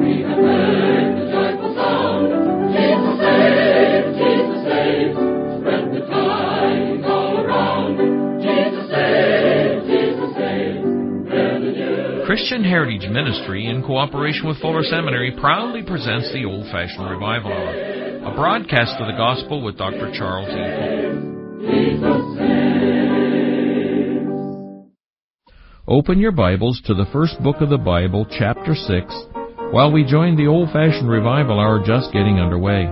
Christian Heritage Ministry, in cooperation with Fuller Seminary, proudly presents the Old-Fashioned Revival Hour, a broadcast of the Gospel with Dr. Charles E. Cole. Open your Bibles to the first book of the Bible, chapter 6, while we join the Old-Fashioned Revival Hour just getting underway.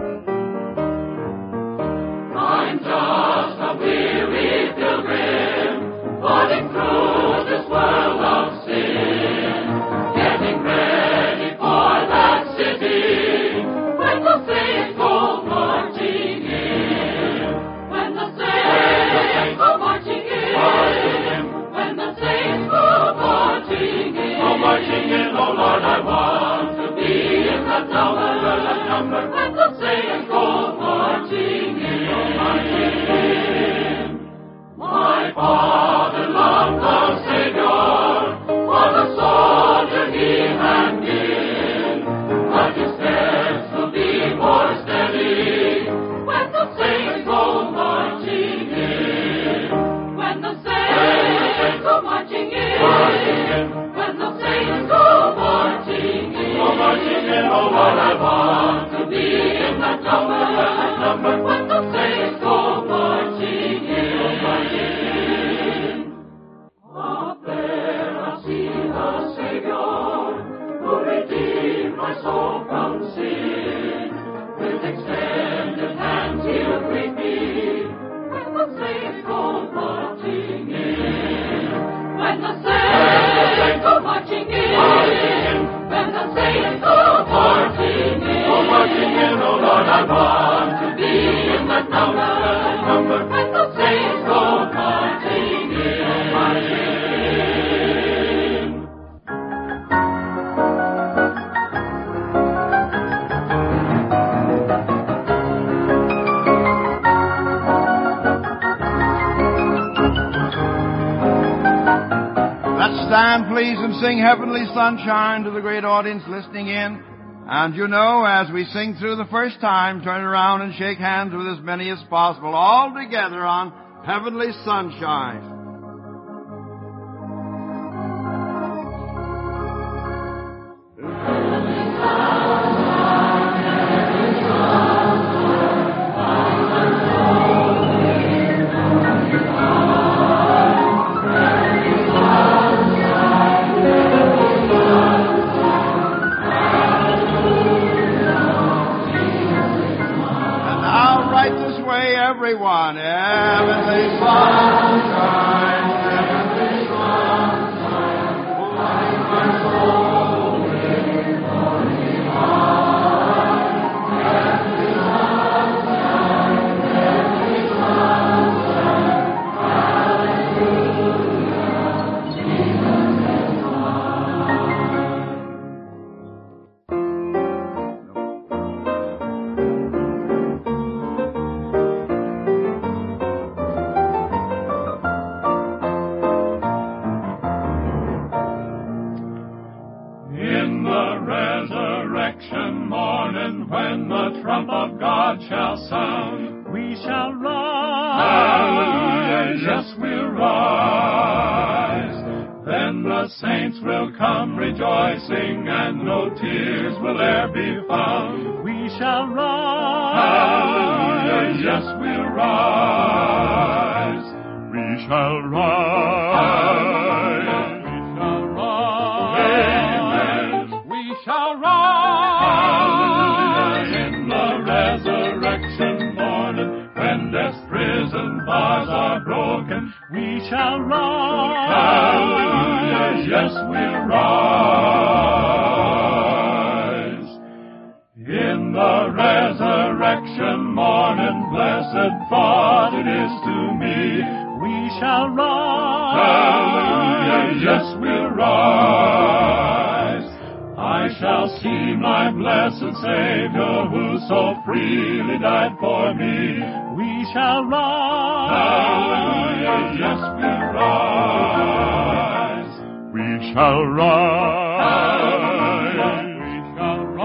I'm just a weary pilgrim, plodding through this world of sin, getting ready for that city when the saints go marching in. When the saints go marching in. When the saints go marching in. Go marching in, oh Lord, I want to be in that number. When the saints go marching in. My Father loved the Savior, for the soldier he had been, but his steps will be more steady when the saints go marching in. When the saints go marching in. When the saints go marching in. Go marching in, oh Lord, I want to be in that number. When the saints go marching in. Up there I see the Savior, who redeemed my soul from sin. With extended hands he'll greet me when the saints go marching in. When the saints go marching in. When the saints go marching in. Go marching in, oh Lord, I want to be in that number. When the saints go marching in. Let's stand, please, and sing Heavenly Sunshine to the great audience listening in. And you know, as we sing through the first time, turn around and shake hands with as many as possible, all together on Heavenly Sunshine. Everyone, heavenly sunshine, heavenly sunshine, light my soul with morning light. Heavenly sunshine, hallelujah, Jesus is when the trump of God shall sound, we shall rise. Hallelujah, yes, we'll rise. Then the saints will come rejoicing, and no tears will e'er be found. We shall rise. Hallelujah, yes, we'll rise. We shall rise. We shall rise. Amen. We shall rise. Prison bars are broken, we shall rise. Hallelujah, yes, we'll rise. In the resurrection morning, blessed thought it is to me, we shall rise. Hallelujah, yes, we'll rise. I shall see my blessed Savior, who so freely died for me. We shall rise. Hallelujah, yes, we'll rise. We shall rise. Hallelujah, we shall rise.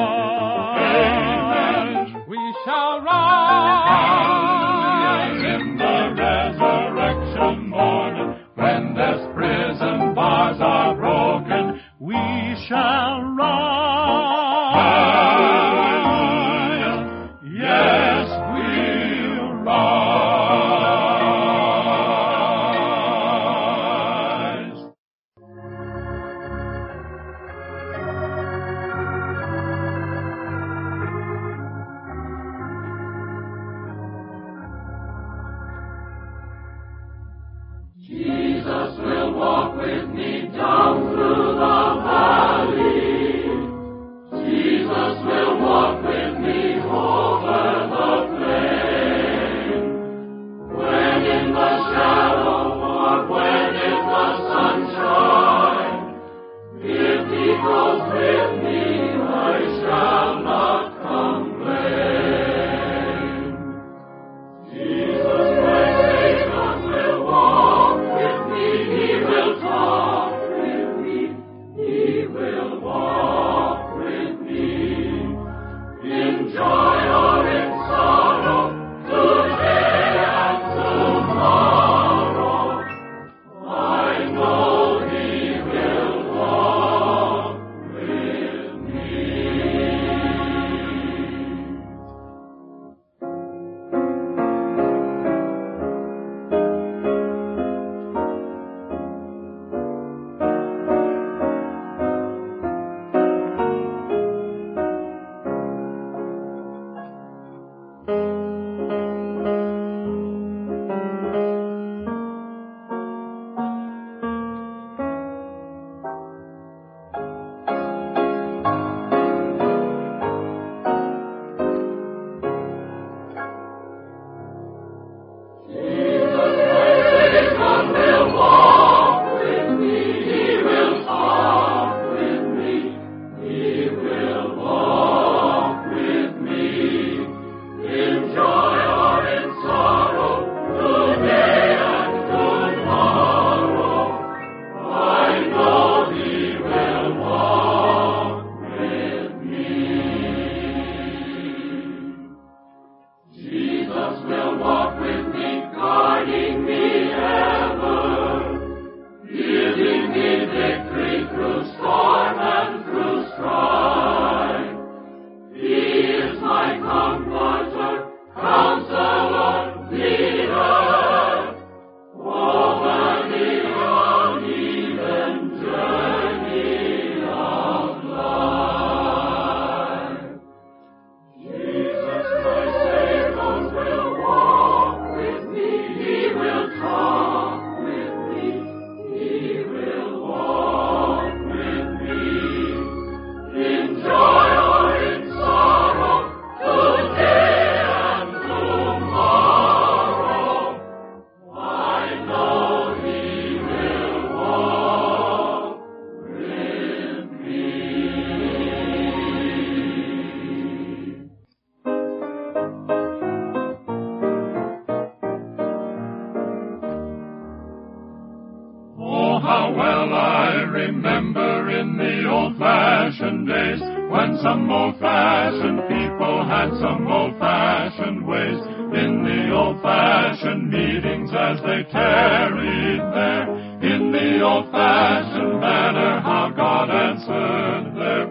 how well I remember in the old-fashioned days, when some old-fashioned people had some old-fashioned ways, in the old-fashioned meetings as they tarried there, in the old-fashioned manner how God answered their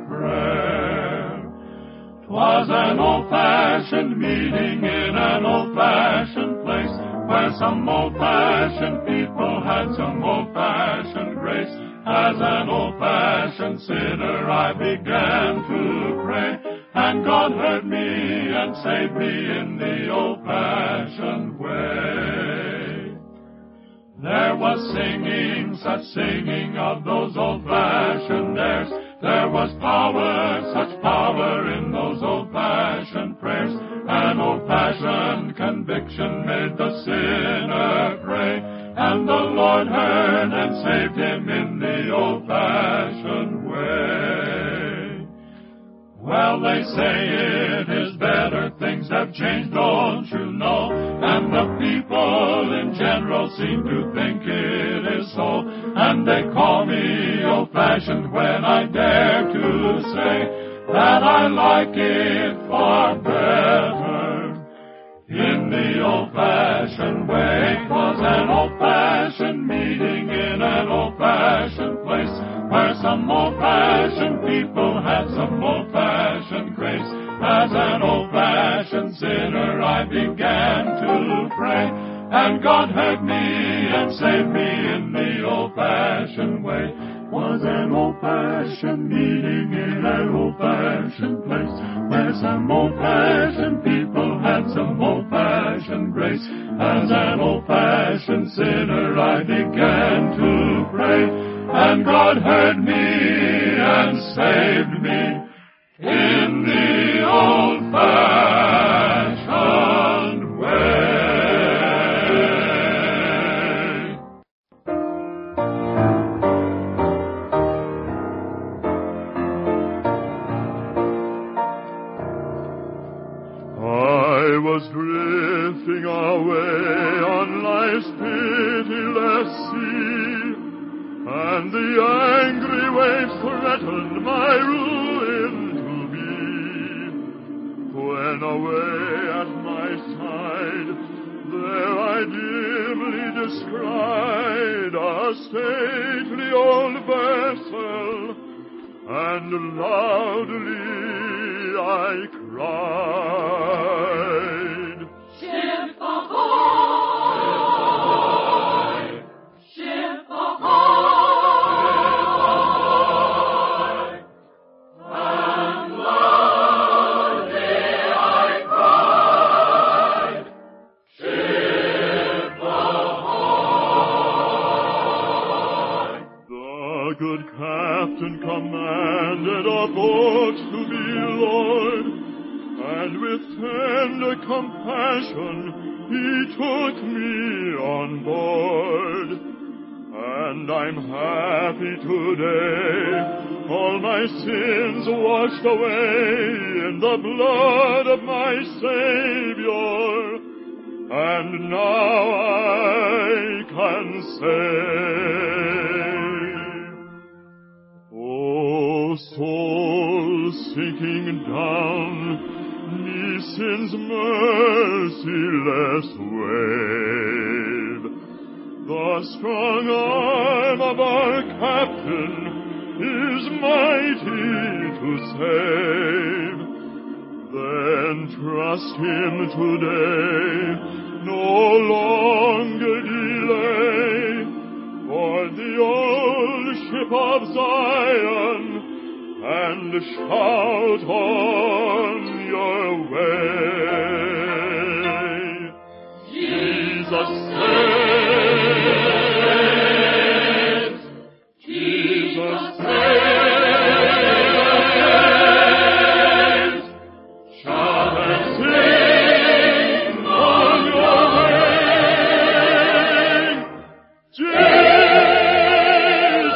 prayer. 'Twas an old-fashioned meeting in an old-fashioned place, where some old-fashioned people had some old-fashioned grace. As an old-fashioned sinner I began to pray, and God heard me and saved me in the old-fashioned way. There was singing, such singing of those old-fashioned airs. There was power, such power in those old-fashioned prayers. An old-fashioned conviction made the sinner pray, and the Lord heard and saved him in the old-fashioned way. Well, they say it is better, things have changed, don't you know? And the people in general seem to think it is so. And they call me old-fashioned when I dare to say that I like it far better in the old-fashioned way. 'Twas an old-fashioned meeting in an old-fashioned place, where some old-fashioned people had some old-fashioned grace. As an old-fashioned sinner I began to pray, and God heard me and saved me in the old-fashioned way. 'Twas an old-fashioned meeting in an old-fashioned place, where some old-fashioned people had some old-fashioned grace. As an old-fashioned sinner I began to pray, and God heard me and saved me in the was drifting away on life's pitiless sea, and the angry waves threatened my ruin to be. When away at my side, there I dimly descried a stately old vessel, and loudly I cried, Ship ahoy! Ship ahoy! And loudly I cried, Ship ahoy! The good captain commanded a boat to be lowered, and with tender compassion he took me on board. And I'm happy today, all my sins washed away in the blood of my Savior, and now I can say, O soul sinking down, sin's merciless wave, the strong arm of our captain is mighty to save. Then trust him today, no longer delay, for the old ship of Zion, and shout on your way. Jesus saves! Jesus saves! Shout and sing on your way! Jesus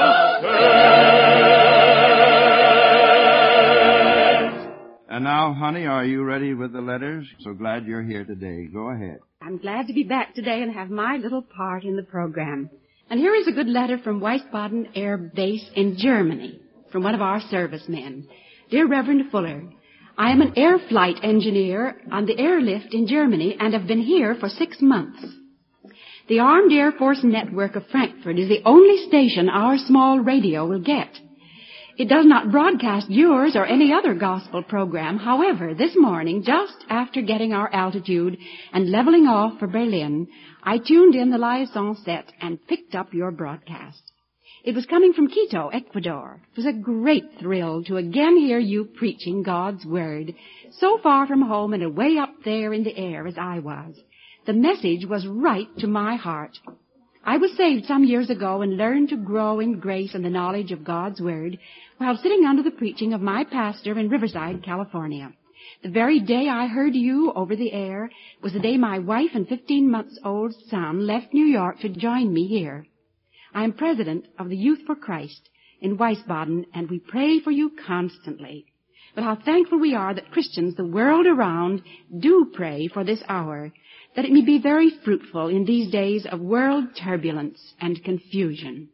saves! And now, honey, are you ready with the letters? So glad you're here today. Go ahead. I'm glad to be back today and have my little part in the program. And here is a good letter from Wiesbaden Air Base in Germany, from one of our servicemen. Dear Reverend Fuller, I am an air flight engineer on the airlift in Germany and have been here for 6 months. The Armed Air Force Network of Frankfurt is the only station our small radio will get. It does not broadcast yours or any other gospel program. However, this morning, just after getting our altitude and leveling off for Berlin, I tuned in the liaison set and picked up your broadcast. It was coming from Quito, Ecuador. It was a great thrill to again hear you preaching God's Word, so far from home and away up there in the air as I was. The message was right to my heart. I was saved some years ago and learned to grow in grace and the knowledge of God's Word while sitting under the preaching of my pastor in Riverside, California. The very day I heard you over the air was the day my wife and 15-month-old son left New York to join me here. I am president of the Youth for Christ in Wiesbaden, and we pray for you constantly. But how thankful we are that Christians the world around do pray for this hour, that it may be very fruitful in these days of world turbulence and confusion.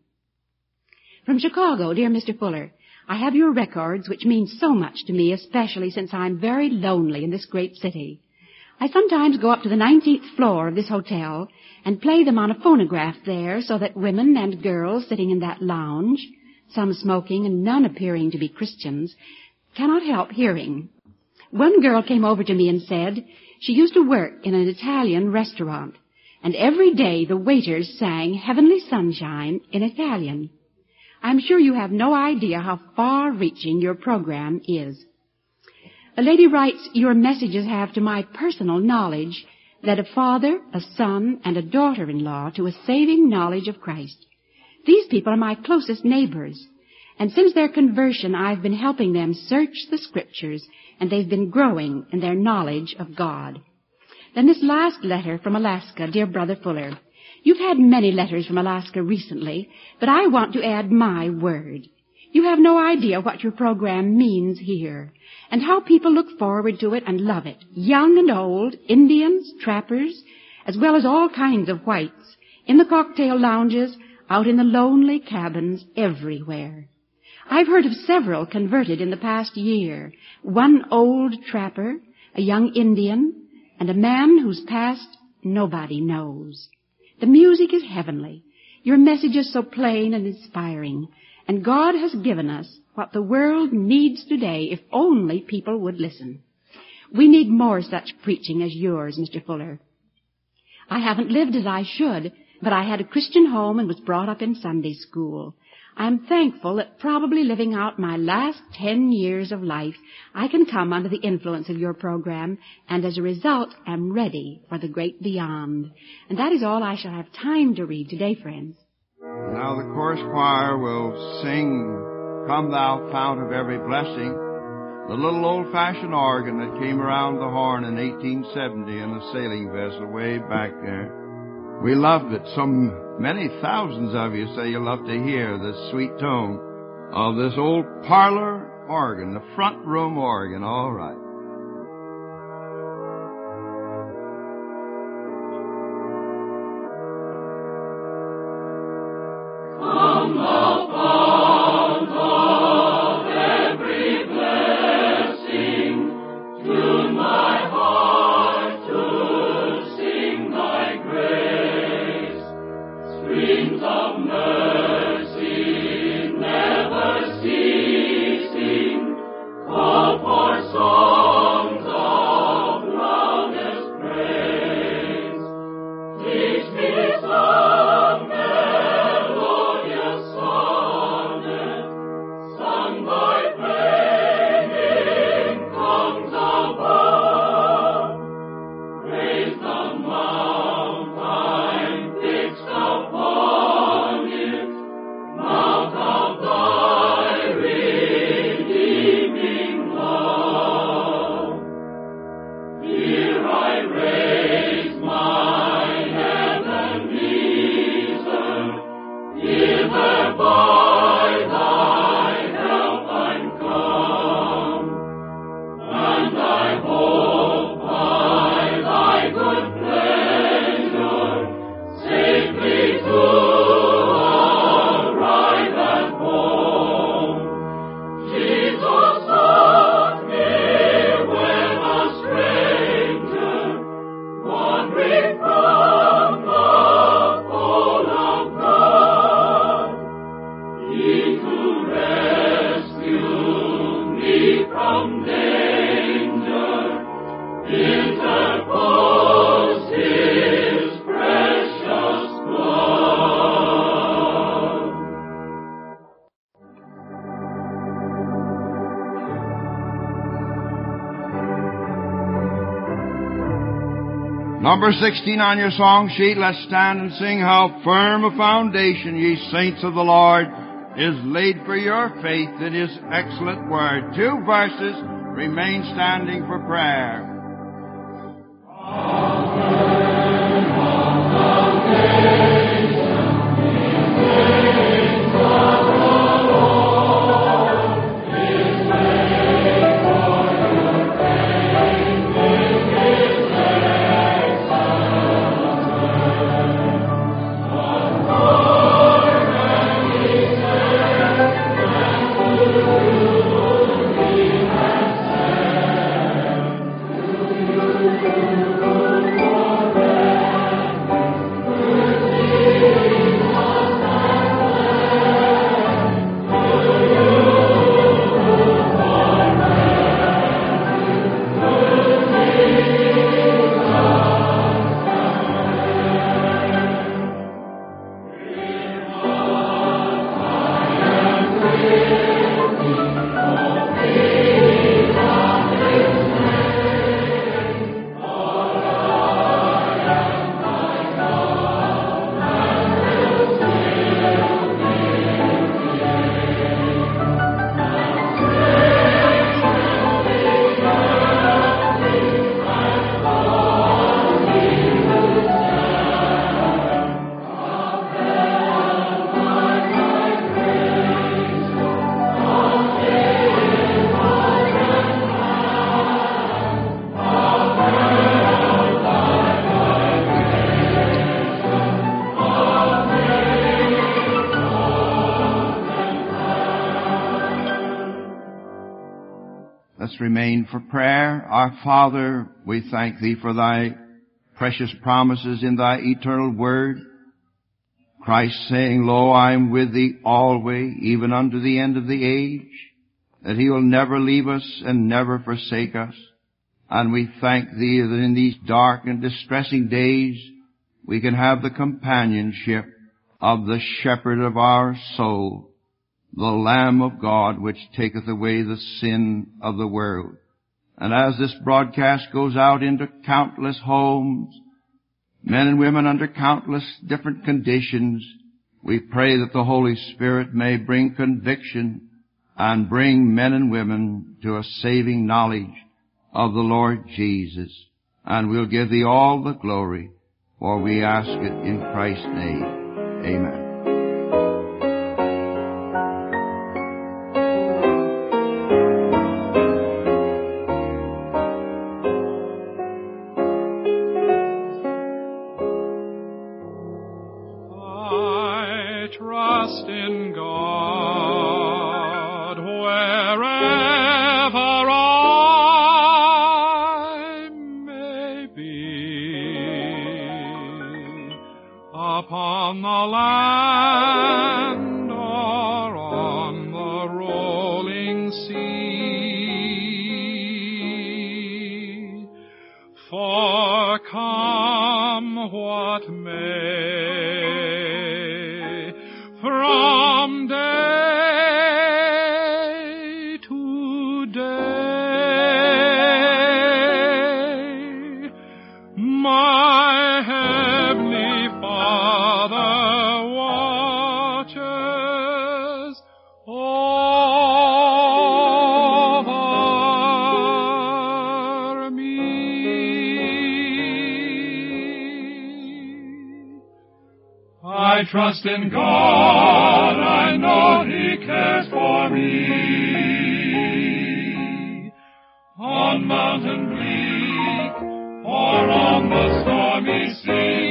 From Chicago, dear Mr. Fuller, I have your records, which mean so much to me, especially since I'm very lonely in this great city. I sometimes go up to the 19th floor of this hotel and play them on a phonograph there so that women and girls sitting in that lounge, some smoking and none appearing to be Christians, cannot help hearing. One girl came over to me and said she used to work in an Italian restaurant, and every day the waiters sang Heavenly Sunshine in Italian. I'm sure you have no idea how far-reaching your program is. A lady writes, your messages have, to my personal knowledge, led a father, a son, and a daughter-in-law to a saving knowledge of Christ. These people are my closest neighbors, and since their conversion, I've been helping them search the Scriptures, and they've been growing in their knowledge of God. Then this last letter from Alaska, dear Brother Fuller. You've had many letters from Alaska recently, but I want to add my word. You have no idea what your program means here and how people look forward to it and love it, young and old, Indians, trappers, as well as all kinds of whites, in the cocktail lounges, out in the lonely cabins, everywhere. I've heard of several converted in the past year, one old trapper, a young Indian, and a man whose past nobody knows. The music is heavenly. Your message is so plain and inspiring. And God has given us what the world needs today if only people would listen. We need more such preaching as yours, Mr. Fuller. I haven't lived as I should, but I had a Christian home and was brought up in Sunday school. I'm thankful that probably living out my last 10 years of life, I can come under the influence of your program, and as a result, am ready for the great beyond. And that is all I shall have time to read today, friends. Now the chorus choir will sing, Come Thou Fount of Every Blessing, the little old-fashioned organ that came around the horn in 1870 in a sailing vessel way back there. We loved it. So many thousands of you say you love to hear the sweet tone of this old parlor organ, the front room organ. All right. Number 16 on your song sheet, let's stand and sing, How firm a foundation, ye saints of the Lord, is laid for your faith in His excellent word. 2 verses remain standing for prayer. Let's remain for prayer. Our Father, we thank Thee for Thy precious promises in Thy eternal Word. Christ saying, Lo, I am with Thee always, even unto the end of the age, that He will never leave us and never forsake us. And we thank Thee that in these dark and distressing days we can have the companionship of the Shepherd of our soul, the Lamb of God, which taketh away the sin of the world. And as this broadcast goes out into countless homes, men and women under countless different conditions, we pray that the Holy Spirit may bring conviction and bring men and women to a saving knowledge of the Lord Jesus. And we'll give Thee all the glory, for we ask it in Christ's name. Amen. I trust in God wherever I may be, upon the land or on the rolling sea. For come what may, from day to day, my heavenly Father watches over me. I trust in God, I know He cares for me. On mountain bleak, or on the stormy sea,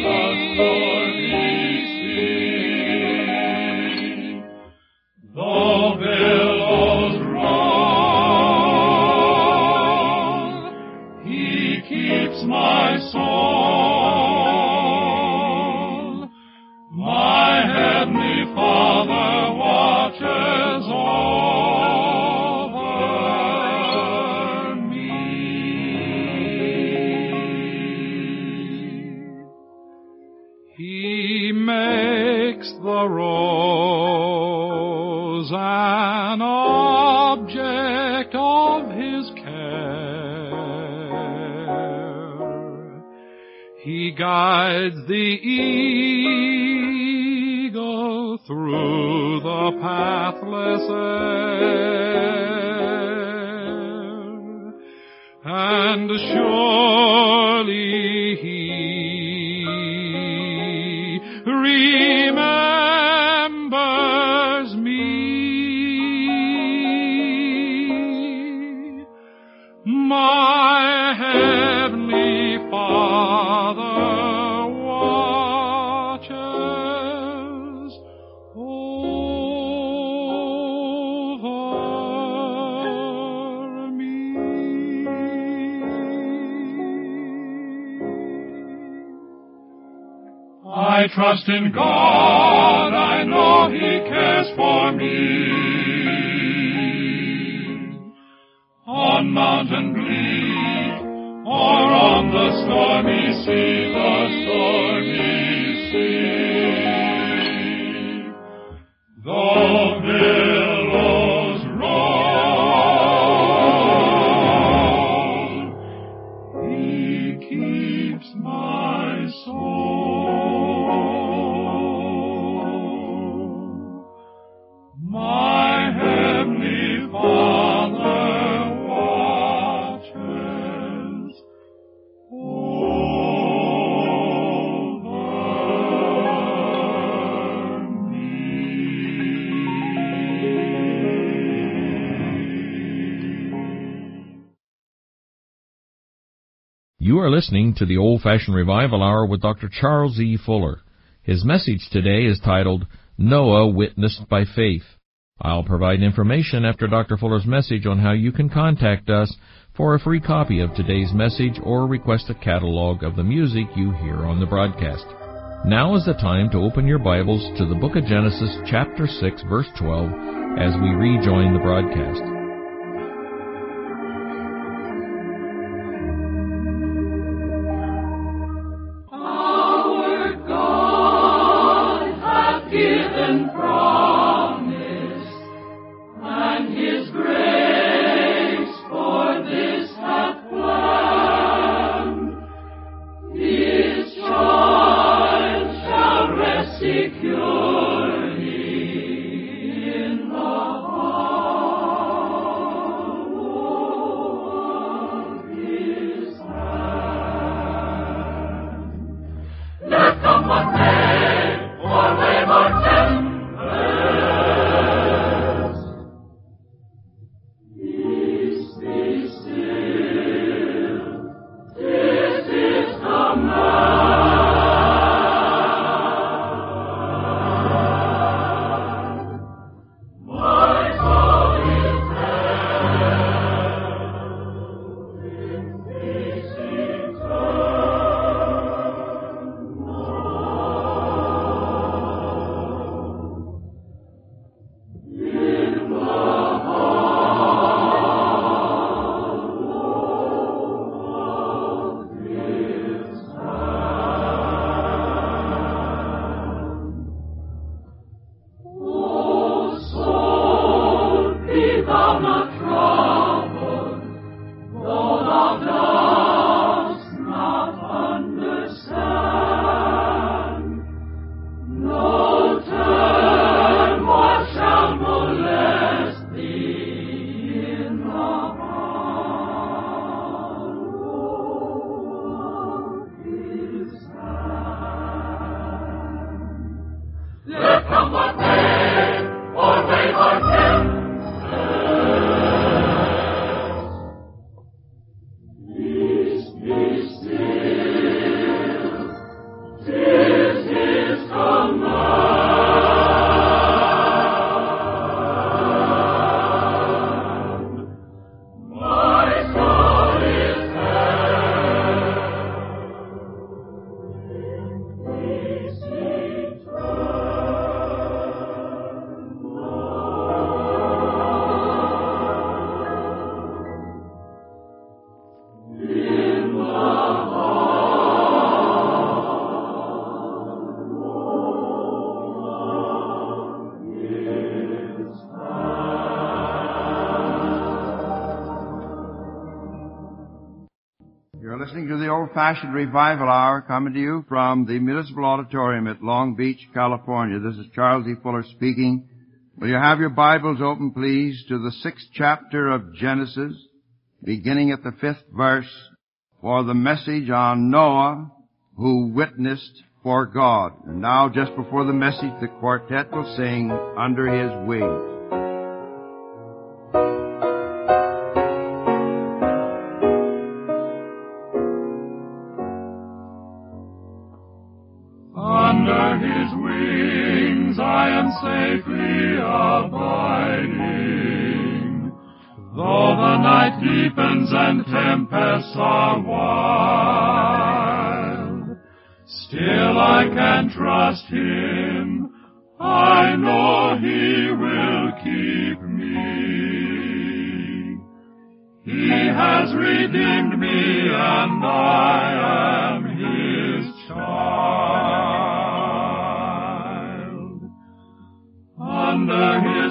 though billows roll, He keeps my soul. My heavenly Father watches over me. He makes the rose an object of His care. He guides the eagle through the pathless air, and surely He remembers me. My heavenly Father watches over me. I trust in God, I know He cares for me. On mountain bleak, or on the stormy sea, though billows roll, He keeps my soul. My heavenly Father watches over me. You are listening to the Old-Fashioned Revival Hour with Dr. Charles E. Fuller. His message today is titled, Noah Witnessed by Faith. I'll provide information after Dr. Fuller's message on how you can contact us for a free copy of today's message or request a catalog of the music you hear on the broadcast. Now is the time to open your Bibles to the book of Genesis, chapter 6, verse 12, as we rejoin the broadcast. Our God hath given promise, and His grace for this hath planned. His child shall rest securely in the hollow of His hand. Let come what may, or wave or tempest, peace be still. This is the man. My soul is held in peace O soul, be thou not troubled, though thou dost not understand. No turmoil shall molest thee in the hollow of His hand. Let come what may, or wave or tempest, peace be still. 'Tis His command. My soul is held in peace in the You're listening to the Old-Fashioned Revival Hour coming to you from the Municipal Auditorium at Long Beach, California. This is Charles E. Fuller speaking. Will you have your Bibles open, please, to the 6th chapter of Genesis, beginning at the 5th verse, for the message on Noah, who witnessed for God. And now, just before the message, the quartet will sing Under His Wings. Under His wings I am safely abiding. Though the night deepens and tempests are wild, still I can trust Him. I know He will keep me. He has redeemed me, and I am His child. Under His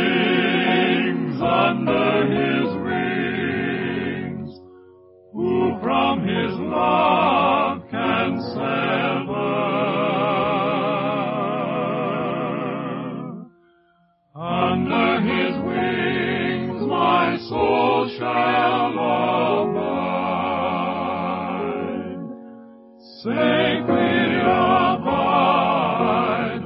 wings, who from His love can sever? Under His wings my soul shall abide, safely abide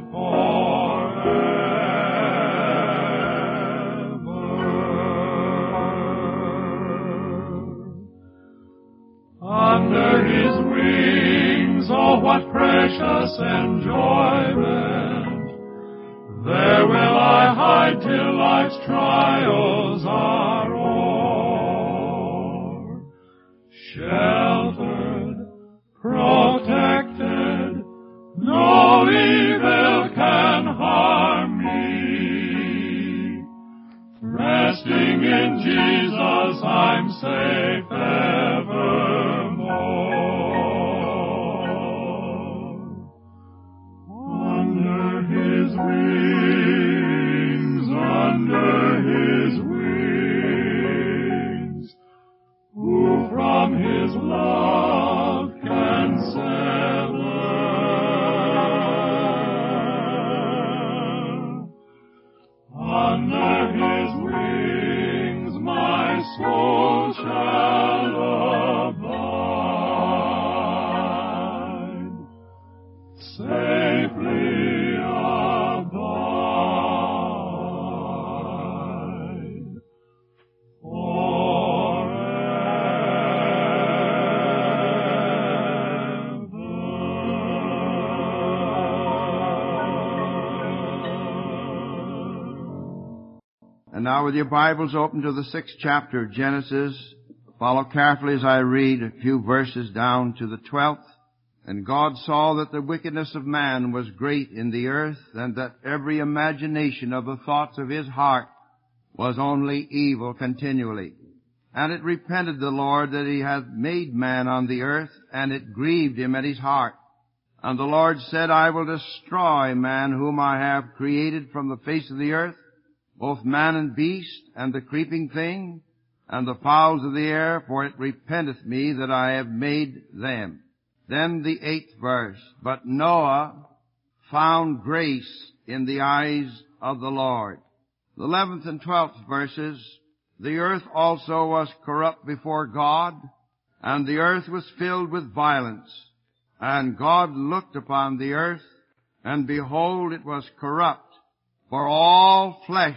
forever. Under His wings, oh what precious enjoyment! There will I hide till life's trials are o'er. Sheltered, protected, no evil can harm me. Resting in Jesus, I'm safe evermore. Under His wings, who from His love can sever? Under His wings my soul shall abide, safely abide And now with your Bibles open to the 6th chapter of Genesis, follow carefully as I read a few verses down to the 12th. And God saw that the wickedness of man was great in the earth, and that every imagination of the thoughts of his heart was only evil continually. And it repented the Lord that He had made man on the earth, and it grieved Him at His heart. And the Lord said, I will destroy man whom I have created from the face of the earth, both man and beast, and the creeping thing, and the fowls of the air, for it repenteth me that I have made them. Then the 8th verse, but Noah found grace in the eyes of the Lord. The 11th and 12th verses, the earth also was corrupt before God, and the earth was filled with violence. And God looked upon the earth, and behold, it was corrupt, for all flesh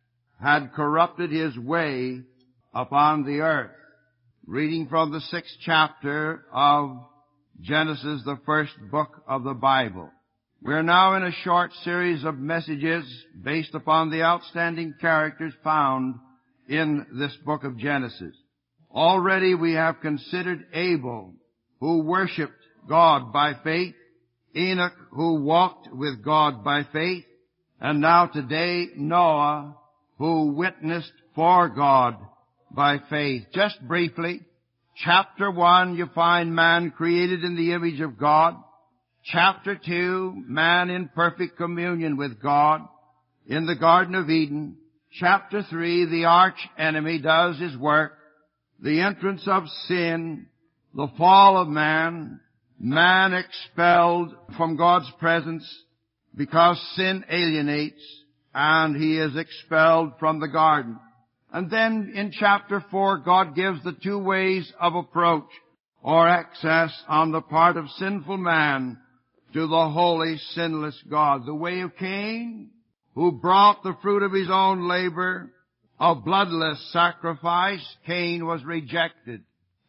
had corrupted his way upon the earth. Reading from the 6th chapter of Genesis, the first book of the Bible. We're now in a short series of messages based upon the outstanding characters found in this book of Genesis. Already we have considered Abel, who worshipped God by faith, Enoch, who walked with God by faith, and now today Noah, who witnessed for God by faith. Just briefly, chapter 1, you find man created in the image of God. Chapter 2, man in perfect communion with God in the Garden of Eden. Chapter 3, the arch enemy does his work. The entrance of sin, the fall of man, man expelled from God's presence because sin alienates, and he is expelled from the garden. And then in chapter 4, God gives the two ways of approach or access on the part of sinful man to the holy, sinless God. The way of Cain, who brought the fruit of his own labor, a bloodless sacrifice. Cain was rejected.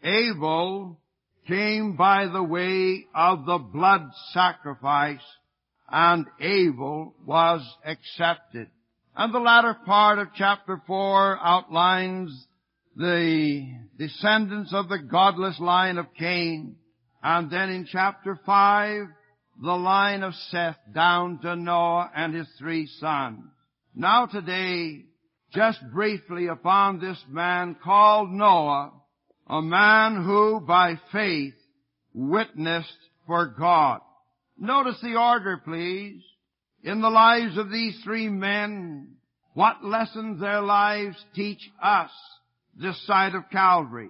Abel came by the way of the blood sacrifice, and Abel was accepted. And the latter part of chapter 4 outlines the descendants of the godless line of Cain. And then in chapter 5, the line of Seth down to Noah and his 3 sons. Now today, just briefly upon this man called Noah, a man who by faith witnessed for God. Notice the order, please. In the lives of these 3 men, what lessons their lives teach us this side of Calvary.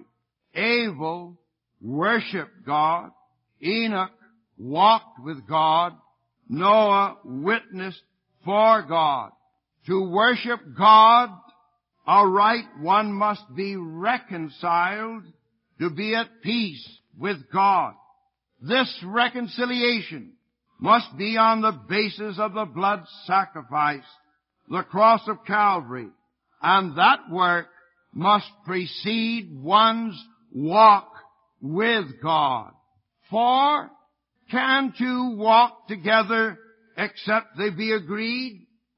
Abel worshiped God. Enoch walked with God. Noah witnessed for God. To worship God aright, one must be reconciled to be at peace with God. This reconciliation must be on the basis of the blood sacrifice, the cross of Calvary, and that work must precede one's walk with God. For can 2 walk together except they be agreed?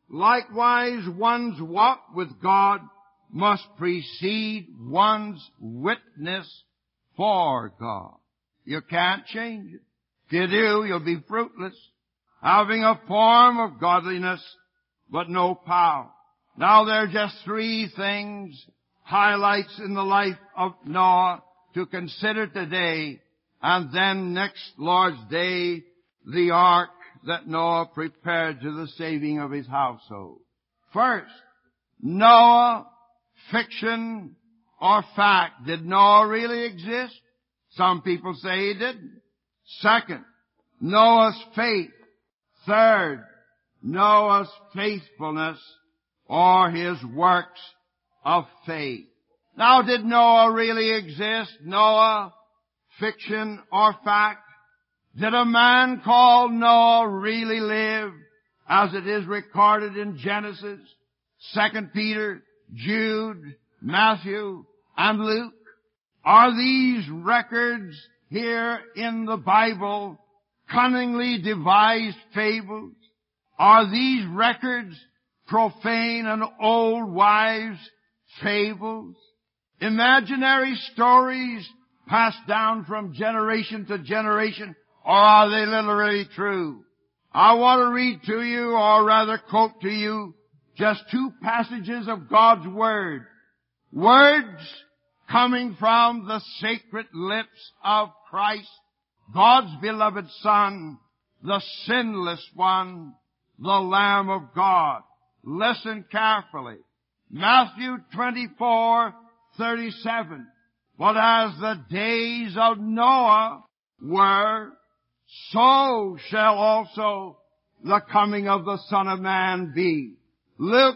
Likewise, one's walk with God must precede one's witness for God. You can't change it. If you do, you'll be fruitless, having a form of godliness, but no power. Now there are just three things, highlights in the life of Noah to consider today, and then next Lord's Day, the ark that Noah prepared to the saving of his household. First, Noah, fiction or fact. Did Noah really exist? Some people say he didn't. Second, Noah's faith. Third, Noah's faithfulness or his works of faith. Now, did Noah really exist? Noah, fiction or fact? Did a man called Noah really live as it is recorded in Genesis, 2 Peter, Jude, Matthew, and Luke? Are these records here in the Bible cunningly devised fables? Are these records profane and old wives' fables? Imaginary stories passed down from generation to generation? Or are they literally true? I want to read to you, or rather quote to you, just two passages of God's Word. Words coming from the sacred lips of Christ, God's beloved Son, the sinless one, the Lamb of God. Listen carefully. Matthew 24:37. But as the days of Noah were, so shall also the coming of the Son of Man be. Luke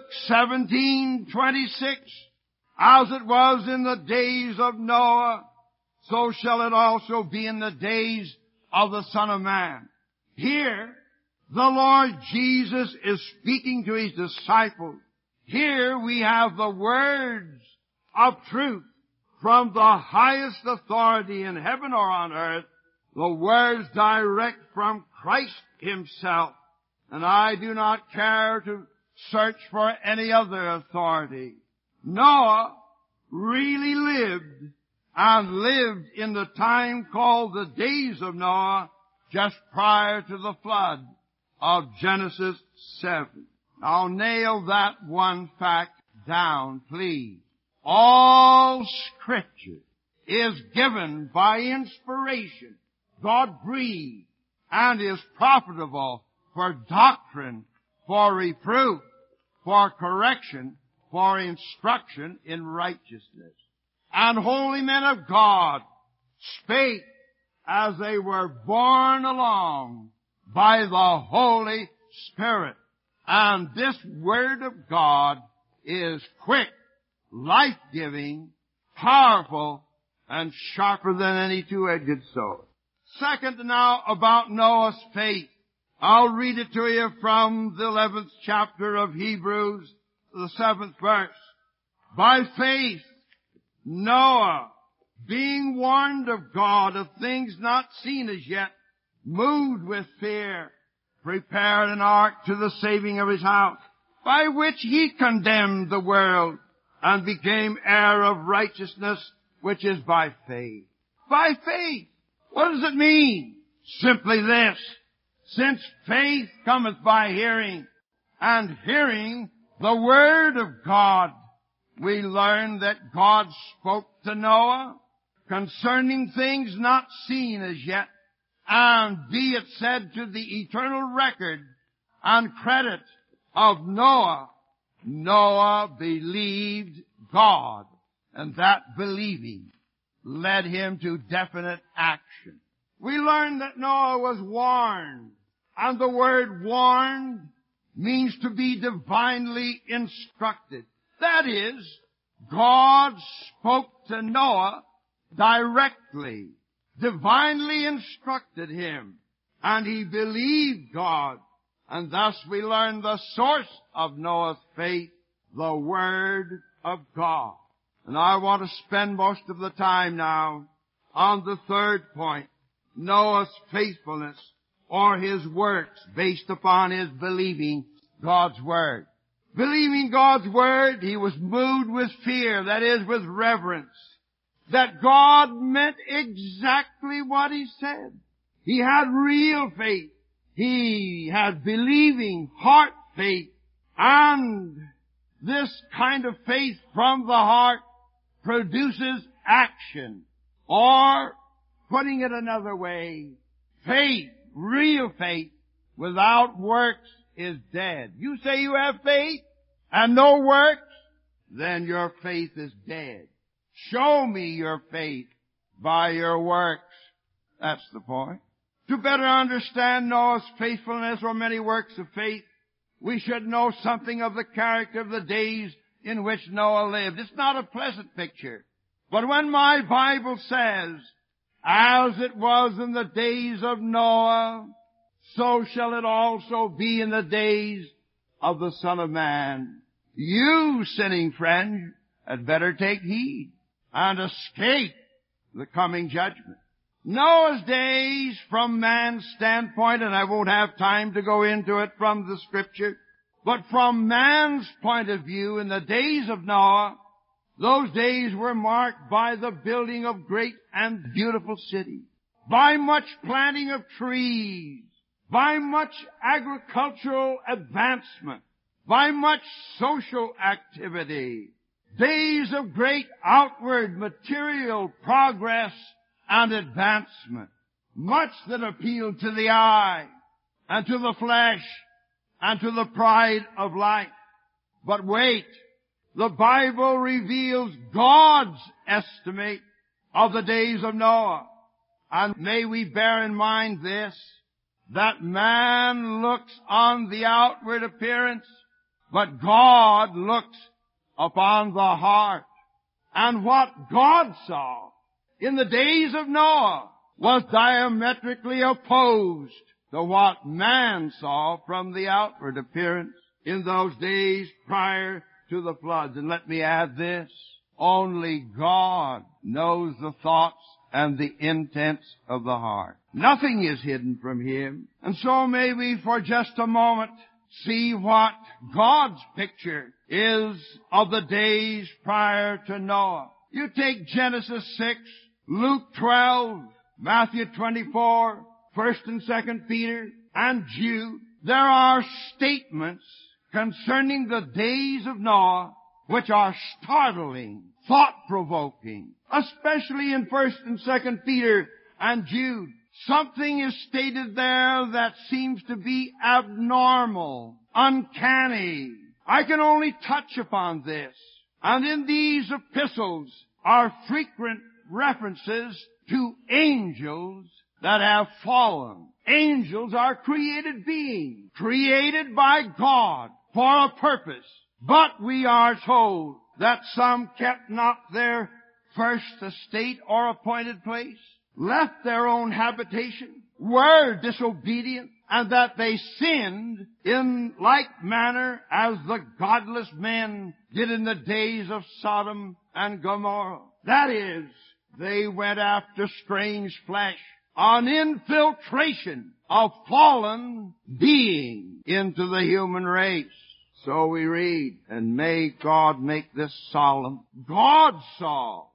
17:26. As it was in the days of Noah, so shall it also be in the days of the Son of Man. Here, the Lord Jesus is speaking to his disciples. Here we have the words of truth from the highest authority in heaven or on earth, the words direct from Christ himself. And I do not care to search for any other authority. Noah really lived, and lived in the time called the days of Noah, just prior to the flood of Genesis 7. Now nail that one fact down, please. All Scripture is given by inspiration, God-breathed, and is profitable for doctrine, for reproof, for correction, for instruction in righteousness. And holy men of God spake as they were borne along by the Holy Spirit. And this Word of God is quick, life-giving, powerful, and sharper than any two-edged sword. Second now, about Noah's faith. I'll read it to you from the 11th chapter of Hebrews, the 7th verse. By faith, Noah, being warned of God of things not seen as yet, moved with fear, prepared an ark to the saving of his house, by which he condemned the world and became heir of righteousness, which is by faith. By faith. What does it mean? Simply this. Since faith cometh by hearing, and hearing the Word of God, we learn that God spoke to Noah concerning things not seen as yet, and be it said to the eternal record and credit of Noah, Noah believed God, and that believing led him to definite action. We learn that Noah was warned, and the word warned means to be divinely instructed. That is, God spoke to Noah directly, divinely instructed him, and he believed God. And thus we learn the source of Noah's faith, the Word of God. And I want to spend most of the time now on the third point, Noah's faithfulness or his works based upon his believing God's Word. Believing God's Word, he was moved with fear, that is, with reverence, that God meant exactly what he said. He had real faith. He had believing heart faith. And this kind of faith from the heart produces action. Or, putting it another way, faith, real faith, without works is dead. You say you have faith and no works, then your faith is dead. Show me your faith by your works. That's the point. To better understand Noah's faithfulness or many works of faith, we should know something of the character of the days in which Noah lived. It's not a pleasant picture. But when my Bible says, as it was in the days of Noah, so shall it also be in the days of the Son of Man. You, sinning friend, had better take heed and escape the coming judgment. Noah's days, from man's standpoint, and I won't have time to go into it from the Scripture, but from man's point of view, in the days of Noah, those days were marked by the building of great and beautiful cities, by much planting of trees, by much agricultural advancement, by much social activity, days of great outward material progress and advancement, much that appealed to the eye and to the flesh and to the pride of life. But wait, the Bible reveals God's estimate of the days of Noah. And may we bear in mind this, that man looks on the outward appearance, but God looks upon the heart. And what God saw in the days of Noah was diametrically opposed to what man saw from the outward appearance in those days prior to the floods. And let me add this, only God knows the thoughts and the intents of the heart. Nothing is hidden from Him. And so may we for just a moment see what God's picture is of the days prior to Noah. You take Genesis 6, Luke 12, Matthew 24, 1st and 2nd Peter, and Jude. There are statements concerning the days of Noah which are startling, thought-provoking, especially in 1st and 2nd Peter and Jude. Something is stated there that seems to be abnormal, uncanny. I can only touch upon this. And in these epistles are frequent references to angels that have fallen. Angels are created beings, created by God for a purpose. But we are told that some kept not their first estate or appointed place, left their own habitation, were disobedient, and that they sinned in like manner as the godless men did in the days of Sodom and Gomorrah. That is, they went after strange flesh, an infiltration of fallen being into the human race. So we read, and may God make this solemn. God saw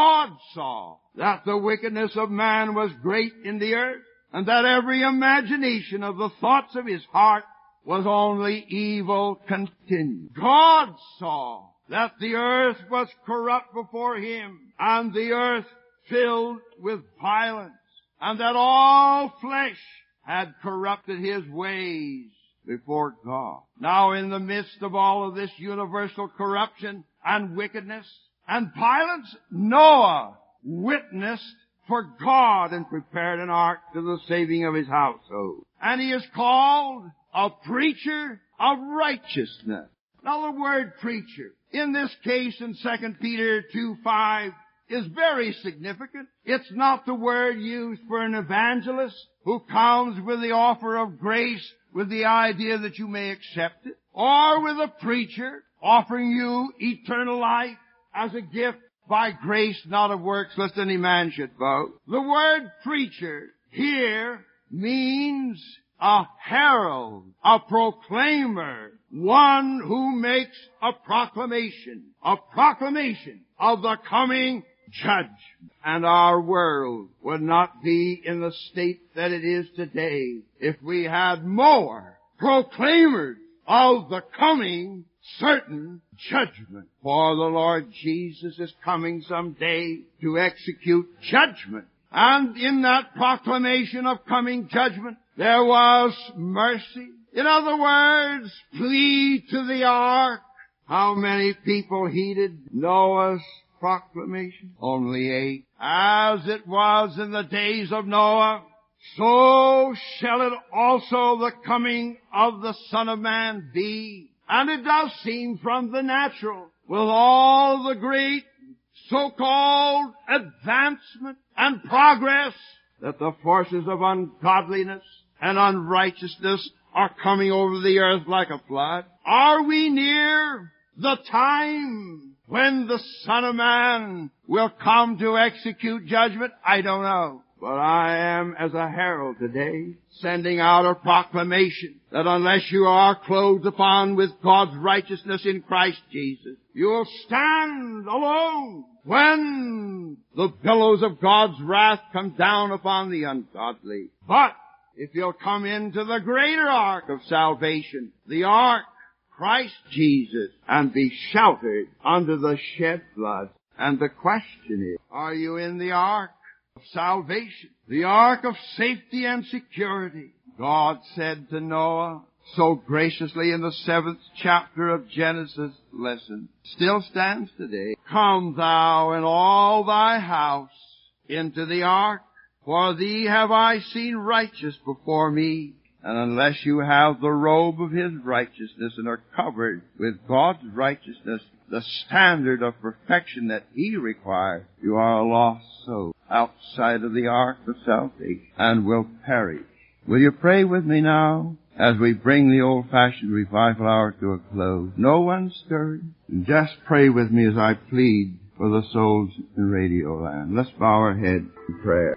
that the wickedness of man was great in the earth, and that every imagination of the thoughts of his heart was only evil continued. God saw that the earth was corrupt before Him, and the earth filled with violence, and that all flesh had corrupted His ways before God. Now in the midst of all of this universal corruption and wickedness and violence, Noah witnessed for God and prepared an ark to the saving of his household. And he is called a preacher of righteousness. Now the word preacher, in this case in 2 Peter 2:5, is very significant. It's not the word used for an evangelist who comes with the offer of grace with the idea that you may accept it, or with a preacher offering you eternal life as a gift by grace, not of works, lest any man should boast. The word preacher here means a herald, a proclaimer, one who makes a proclamation of the coming judgment. And our world would not be in the state that it is today if we had more proclaimers of the coming certain judgment. For the Lord Jesus is coming someday to execute judgment. And in that proclamation of coming judgment, there was mercy. In other words, flee to the ark. How many people heeded Noah's proclamation? Only 8. As it was in the days of Noah, so shall it also the coming of the Son of Man be. And it does seem from the natural, with all the great so-called advancement and progress, that the forces of ungodliness and unrighteousness are coming over the earth like a flood. Are we near the time when the Son of Man will come to execute judgment? I don't know. But I am, as a herald today, sending out a proclamation that unless you are clothed upon with God's righteousness in Christ Jesus, you will stand alone when the billows of God's wrath come down upon the ungodly. But if you'll come into the greater ark of salvation, the ark, Christ Jesus, and be sheltered under the shed blood. And the question is, are you in the ark of salvation, the ark of safety and security? God said to Noah so graciously in the 7th chapter of Genesis lesson, still stands today. Come thou and all thy house into the ark, for thee have I seen righteous before me. And unless you have the robe of His righteousness and are covered with God's righteousness, the standard of perfection that He requires, you are a lost soul outside of the ark of salvation and will perish. Will you pray with me now as we bring the old-fashioned revival hour to a close? No one stirring. Just pray with me as I plead for the souls in Radio Land. Let's bow our heads in prayer.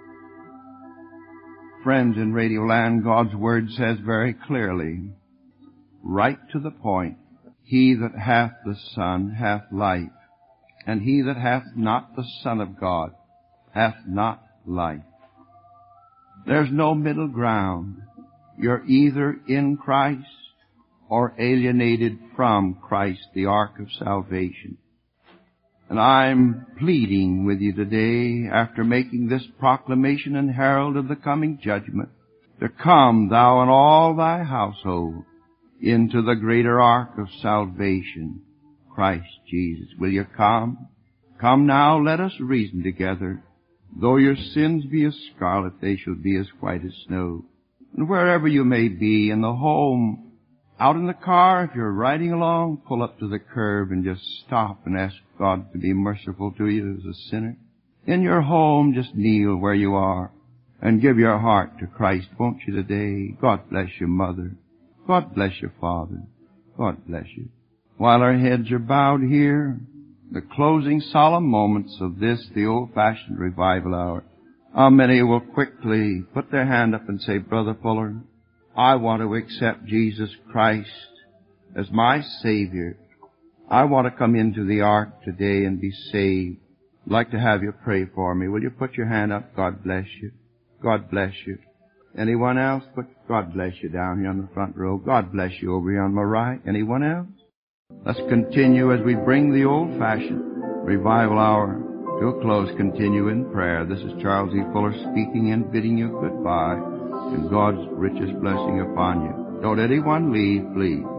Friends in Radio Land, God's Word says very clearly, right to the point, he that hath the Son hath life, and he that hath not the Son of God hath not life. There's no middle ground. You're either in Christ or alienated from Christ, the ark of salvation. And I'm pleading with you today, after making this proclamation and herald of the coming judgment, to come, thou and all thy household, into the greater ark of salvation, Christ Jesus. Will you come? Come now, let us reason together. Though your sins be as scarlet, they shall be as white as snow. And wherever you may be, in the home, out in the car, if you're riding along, pull up to the curb and just stop and ask God to be merciful to you as a sinner. In your home, just kneel where you are and give your heart to Christ, won't you, today? God bless your mother. God bless your father. God bless you. While our heads are bowed here, the closing solemn moments of this, the old-fashioned revival hour, how many will quickly put their hand up and say, Brother Fuller, I want to accept Jesus Christ as my Savior. I want to come into the ark today and be saved. I'd like to have you pray for me. Will you put your hand up? God bless you. God bless you. Anyone else? God bless you down here on the front row. God bless you over here on my right. Anyone else? Let's continue as we bring the old-fashioned revival hour to a close. Continue in prayer. This is Charles E. Fuller speaking and bidding you goodbye, and God's richest blessing upon you. Don't anyone leave, please.